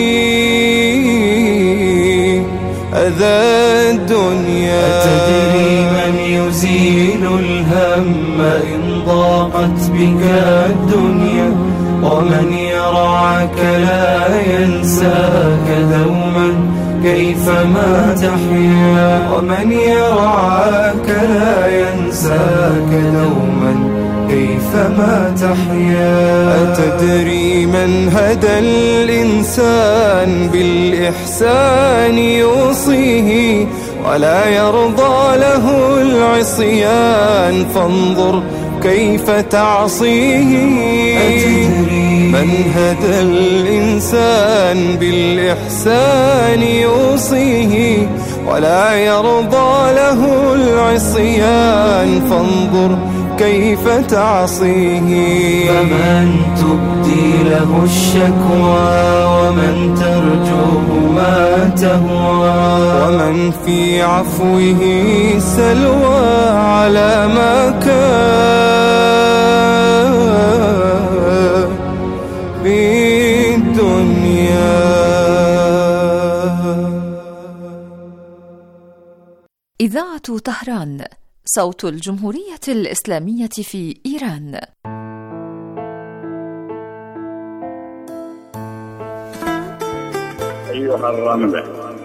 [SPEAKER 14] أذى الدنيا. أتدري من يزيل الهم إن ضاقت بك الدنيا، ومن يرعاك لا ينساك دوما كيفما تحيا، ومن يرعاك لا ينساك دوما كيفما تحيا. أتدري من هدى الإنسان بالإحسان يوصيه، ولا يرضى له العصيان فانظر كيف تعصيه. أتدري من هدى الإنسان بالإحسان يوصيه، ولا يرضى له العصيان فانظر كيف تعصيه. فمن تبدي له الشكوى، ومن ترجوه ما تهوى، ومن في عفوه سلوى على ما كان بالدنيا.
[SPEAKER 9] إذاعة طهران، صوت الجمهورية الإسلامية في إيران.
[SPEAKER 15] أيها الرملة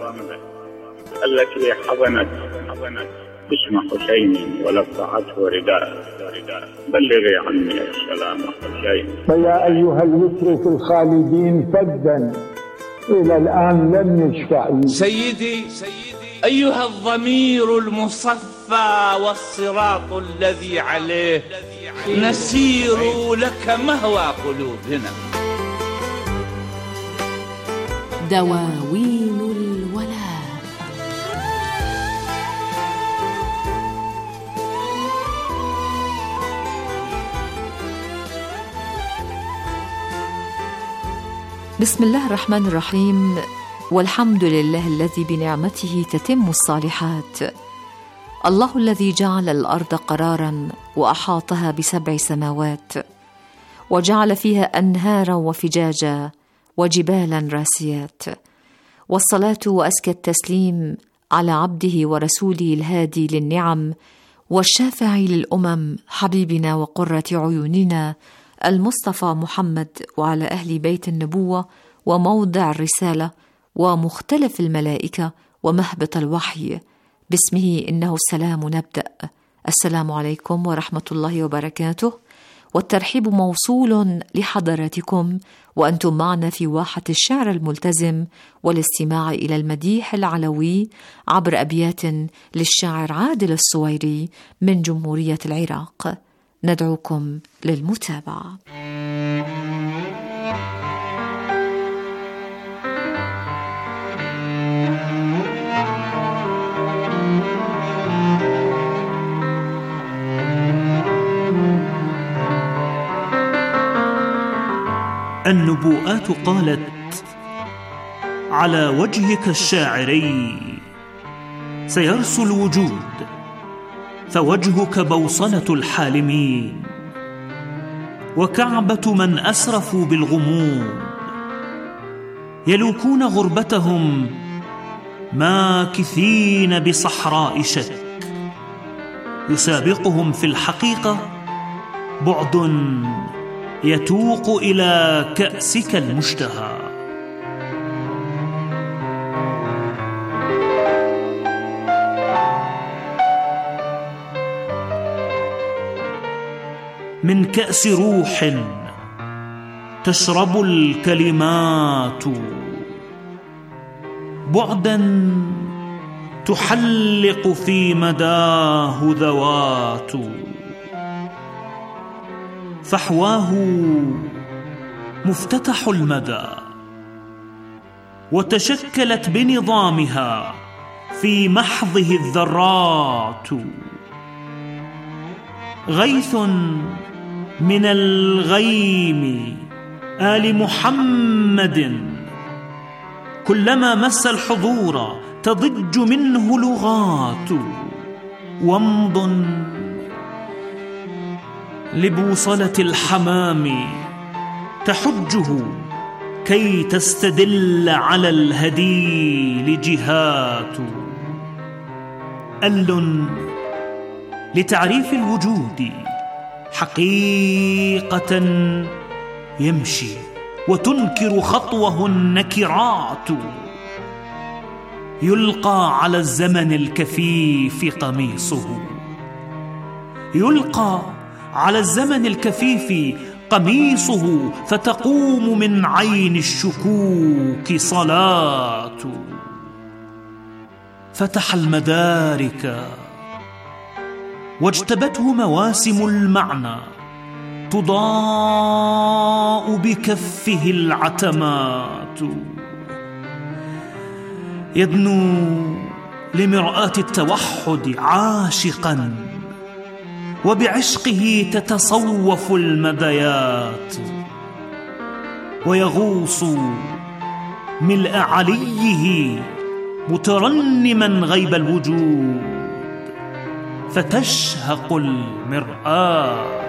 [SPEAKER 15] التي حضنت اسم حسين ولفعته رداء، بلغي عني السلام حسين.
[SPEAKER 16] فيا أيها المترك الخالدين فدا إلى الآن لم يشفع.
[SPEAKER 17] سيدي أيها الضمير المصفى والصراط الذي عليه نسير لك مهوى قلوبنا.
[SPEAKER 5] دواوين الولاء.
[SPEAKER 9] بسم الله الرحمن الرحيم، والحمد لله الذي بنعمته تتم الصالحات. الله الذي جعل الأرض قرارا وأحاطها بسبع سماوات، وجعل فيها أنهارا وفجاجا وجبالا راسيات. والصلاة وأزكى التسليم على عبده ورسوله الهادي للنعم والشافع للأمم، حبيبنا وقرة عيوننا المصطفى محمد وعلى أهل بيت النبوة وموضع الرسالة ومختلف الملائكة ومهبط الوحي. باسمه إنه السلام نبدأ. السلام عليكم ورحمة الله وبركاته، والترحيب موصول لحضراتكم وأنتم معنا في واحة الشعر الملتزم والاستماع إلى المديح العلوي عبر أبيات للشاعر عادل الصويري من جمهورية العراق. ندعوكم للمتابعة.
[SPEAKER 18] النبوءات قالت: على وجهك الشاعري سيرسو الوجود، فوجهك بوصلة الحالمين وكعبة من أسرفوا بالغموض، يلوكون غربتهم ماكثين بصحراء شك، يسابقهم في الحقيقة بعد يتوق إلى كأسك المشتهى. من كأس روح تشرب الكلمات، بعدا تحلق في مداه ذوات، فحواه مفتتح المدى، وتشكلت بنظامها في محضه الذرات، غيث من الغيم آل محمد، كلما مس الحضور تضج منه لغات، ومض لبوصلة الحمام تحجه كي تستدل على الهديل جهات، أل لتعريف الوجود حقيقة يمشي وتنكر خطوه النكرات، يلقى على الزمن الكفيف قميصه، يلقى على الزمن الكفيف قميصه، فتقوم من عين الشكوك صلاة، فتح المدارك واجتبته مواسم المعنى، تضاء بكفه العتمات، يدنو لمرآة التوحد عاشقا، وبعشقه تتصوف المديات، ويغوص ملء عليه مترنما غيب الوجود، فتشهق المرآة.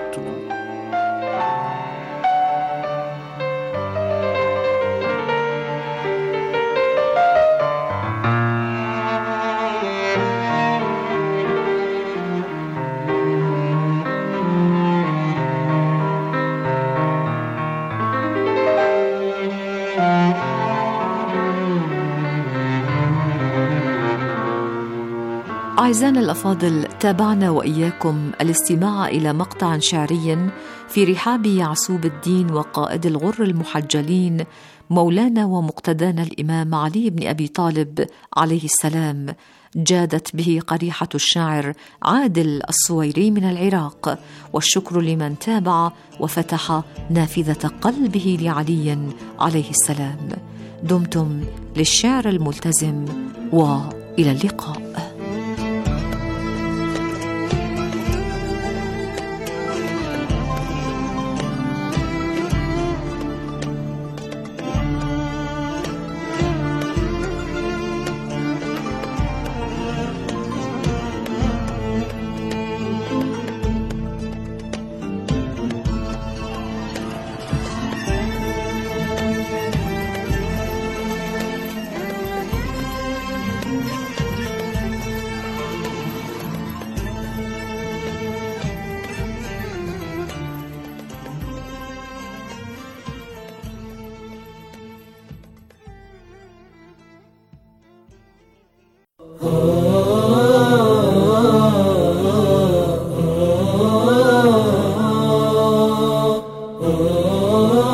[SPEAKER 9] أعزائنا الأفاضل، تابعنا وإياكم الاستماع إلى مقطع شعري في رحاب يعسوب الدين وقائد الغر المحجلين مولانا ومقتدانا الإمام علي بن أبي طالب عليه السلام، جادت به قريحة الشاعر عادل الصويري من العراق، والشكر لمن تابع وفتح نافذة قلبه لعلي عليه السلام. دمتم للشعر الملتزم، وإلى اللقاء.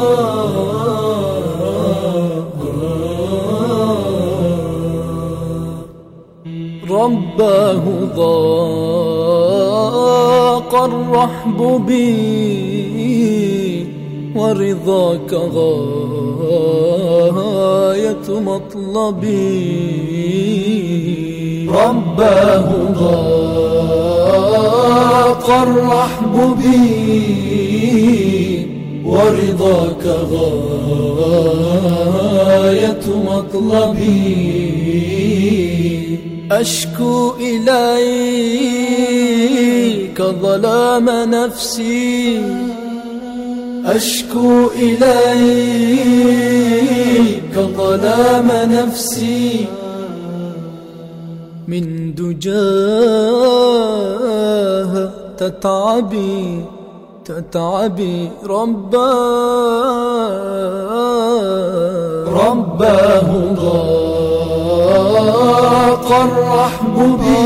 [SPEAKER 14] رباه ضاق الرحب بي ورضاك غاية مطلبي. رباه ضاق الرحب بي ورضاك غاية مطلبي. أشكو إليك ظلام نفسي، أشكو إليك ظلام نفسي، من دجاها تتعبي تتعبي. رباه رباه ضاق الرحب بي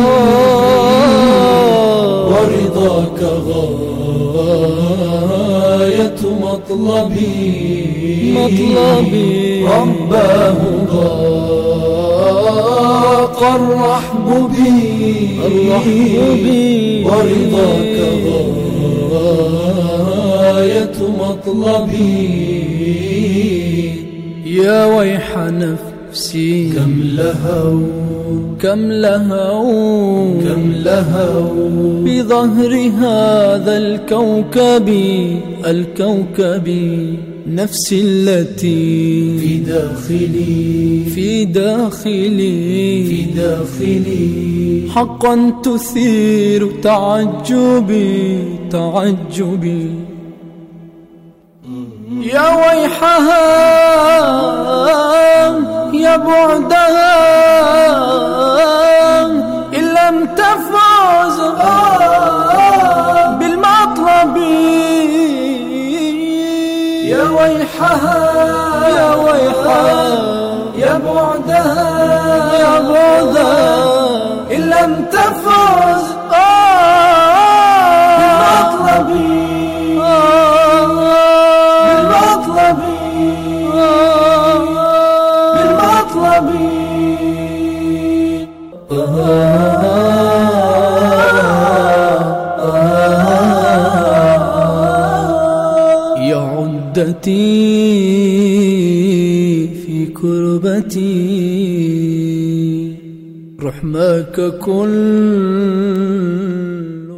[SPEAKER 14] ورضاك غاية مطلبي مطلبي. رباه ضاق الرحب بي ورضاك غاية مطلبي. يا ويح نفسي كم لهوا كم لهوا كم لهوا بظهر هذا الكوكب الكوكب. نفسي التي في داخلي في داخلي في داخلي حقا تثير تعجبي تعجبي. يا ويحها يا بعدها إن لم تفوز بالمطلب. يا ويحها يا ويحها يا بعدها يا بعدها إن لم تفوز بالمطلب بالمطلب بالمطلب. يا عدتي في كربتي رحماك كل.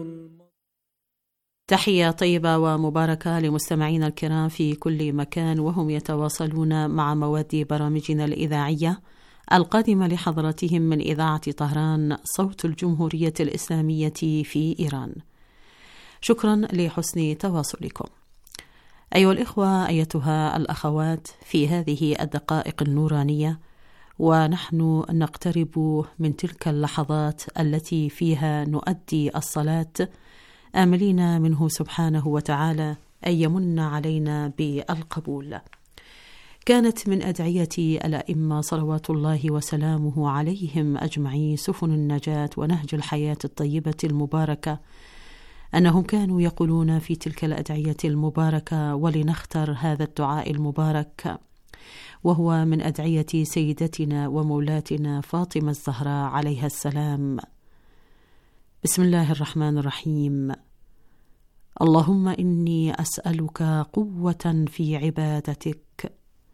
[SPEAKER 5] تحية طيبة ومباركة لمستمعينا الكرام في كل مكان وهم يتواصلون مع مواد برامجنا الإذاعية القادمة لحضراتهم من إذاعة طهران صوت الجمهورية الإسلامية في إيران. شكرا لحسن تواصلكم. أيها الإخوة أيتها الأخوات، في هذه الدقائق النورانية ونحن نقترب من تلك اللحظات التي فيها نؤدي الصلاة آملين منه سبحانه وتعالى أن يمن علينا بالقبول. كانت من أدعية الأئمة صلوات الله وسلامه عليهم أجمعين سفن النجاة ونهج الحياة الطيبة المباركة أنهم كانوا يقولون في تلك الأدعية المباركة، ولنختر هذا الدعاء المبارك وهو من أدعية سيدتنا ومولاتنا فاطمة الزهراء عليها السلام. بسم الله الرحمن الرحيم. اللهم إني أسألك قوة في عبادتك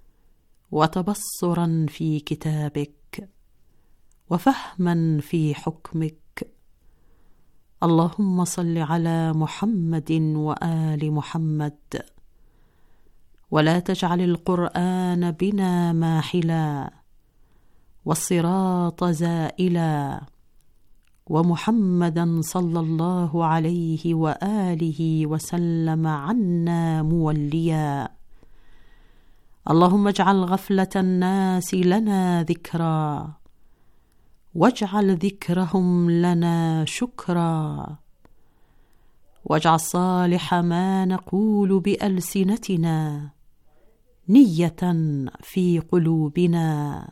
[SPEAKER 5] وتبصرا في كتابك وفهما في حكمك. اللهم صل على محمد وآل محمد ولا تجعل القرآن بنا ماحلا والصراط زائلا ومحمدا صلى الله عليه وآله وسلم عنا موليا. اللهم اجعل غفلة الناس لنا ذكرا واجعل ذكرهم لنا شكرا واجعل صالح ما نقول بألسنتنا نية في قلوبنا.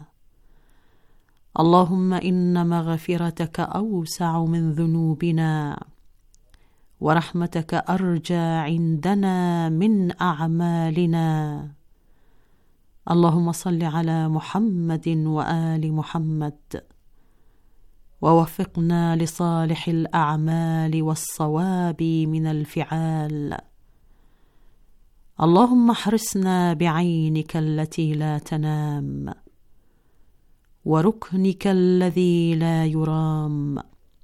[SPEAKER 5] اللهم إن مغفرتك أوسع من ذنوبنا ورحمتك أرجى عندنا من أعمالنا. اللهم صل على محمد وآل محمد، ووفقنا لصالح الأعمال والصواب من الفعال. اللهم احرسنا بعينك التي لا تنام، وركنك الذي لا يرام،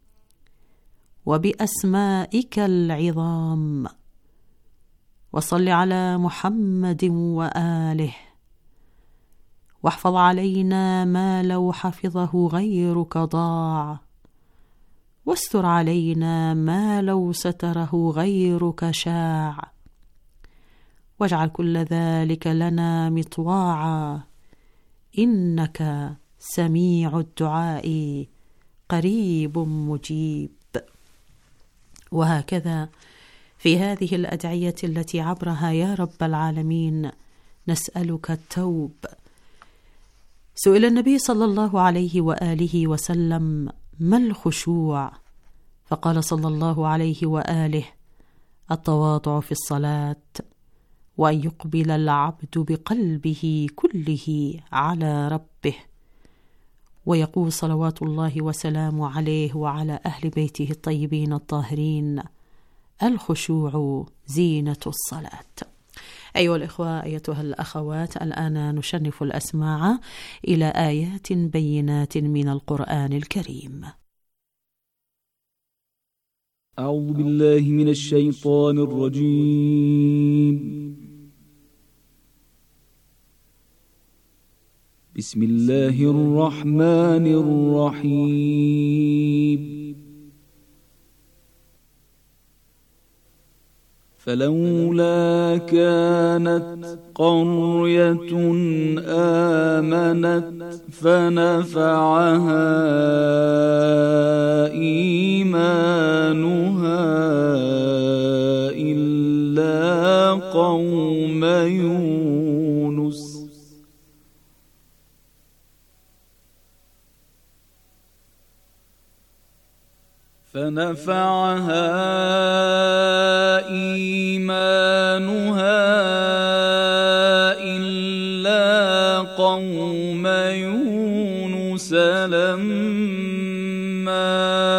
[SPEAKER 5] وبأسمائك العظام. وصل على محمد وآله، واحفظ علينا ما لو حفظه غيرك ضاع، واستر علينا ما لو ستره غيرك شاع، واجعل كل ذلك لنا مطواعا، إنك سميع الدعاء قريب مجيب. وهكذا في هذه الأدعية التي عبرها يا رب العالمين نسألك التوب. سئل النبي صلى الله عليه وآله وسلم: ما الخشوع؟ فقال صلى الله عليه وآله: التواضع في الصلاة، وأن يقبل العبد بقلبه كله على ربه. ويقول صلوات الله وسلامه عليه وعلى أهل بيته الطيبين الطاهرين: الخشوع زينة الصلاة. أيها الإخوة، أيتها الأخوات، الآن نشنف الأسماع إلى آيات بينات من القرآن الكريم.
[SPEAKER 19] أعوذ بالله من الشيطان الرجيم. بسم الله الرحمن الرحيم. فلولا كانت قرية آمنت فنفعها إيمانها إلا قوم يونس فنفعها إيمانها إلا قوم يونس لما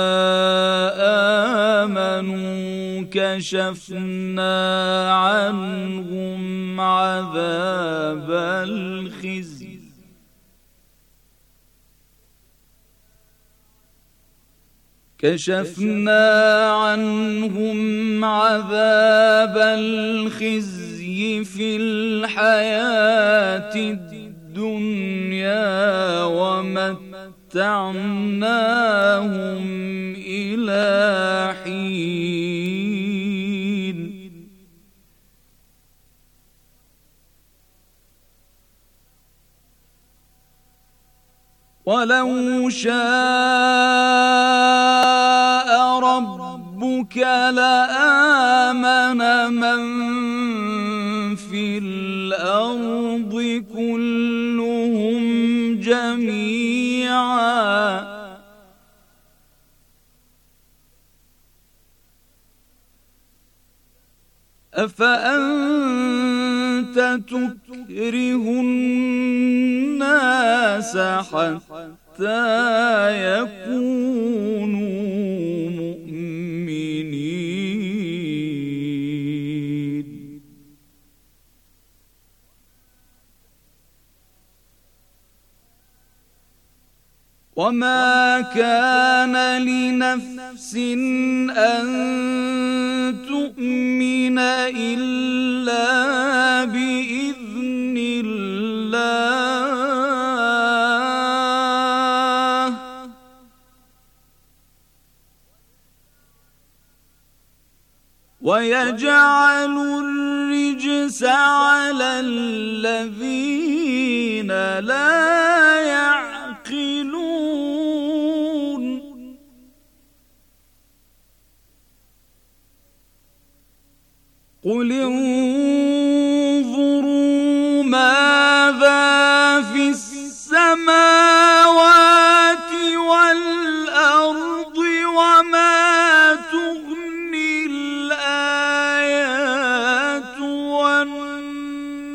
[SPEAKER 19] آمنوا كشفنا عنهم عذاب الخزي كشفنا عنهم عذاب الخزي في الحياة الدنيا ومتعناهم إلى حين. ولو شاء ربك لآمن من في الأرض كلهم جميعا أفأنت تكره الناس حتى يكونوا مؤمنين وما كان لنفس أن تؤمن إلا بإذن الله ويجعل الرجس على الذين لا يعقلون قل